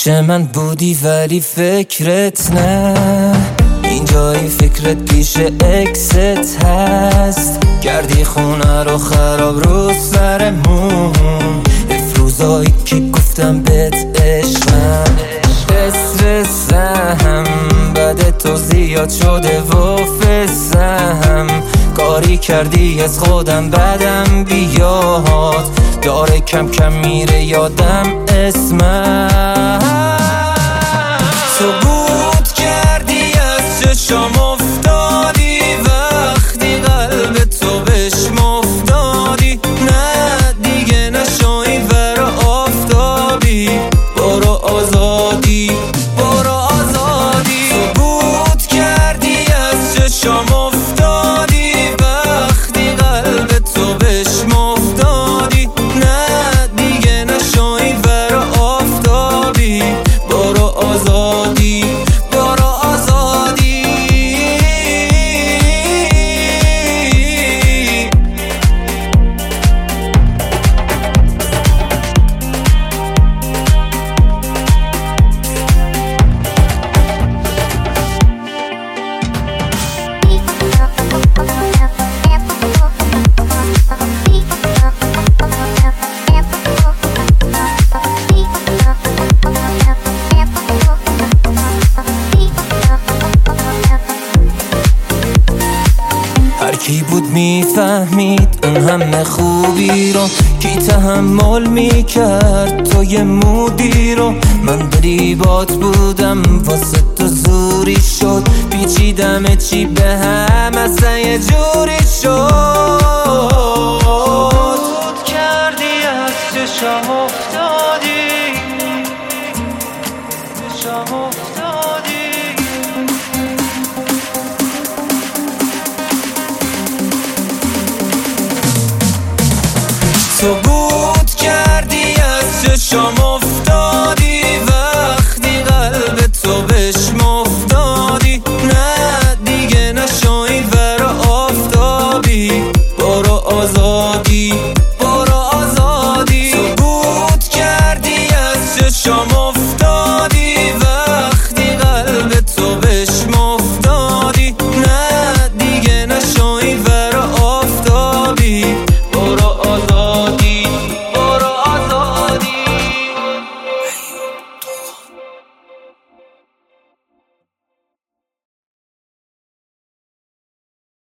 پیش من بودی ولی فکرت نه، اینجایی فکرت پیش اکست هست. کردی خونه رو خراب رو سرمون، افروزایی که گفتم بهت عشقم. استرسم بعد تو زیاد شده و فسم، کاری کردی از خودم بدم بیاد، داره کم کم میره یادم اسمم. تو بود کردی از چشم افتادی، وقتی قلب تو بهش مفتادی. نه دیگه نشوی ور آفتابی، برو آزادی برو آزادی. تو بود کردی از چشم افتادی، وقتی قلب تو بهش مفتادی. نه دیگه نشوی ور آفتابی، برو آزادی برو آزادی. هر کی بود میفهمید اون همه خوبی رو، کی تحمل میکرد تو یه مودی رو. من دریبات بودم واسه تو زوری شد، پیچیدم چی به هم اصلا یه جوری شد. بود کردی از چشم افتادی، چشم افتادی. تو بود کردی از چشم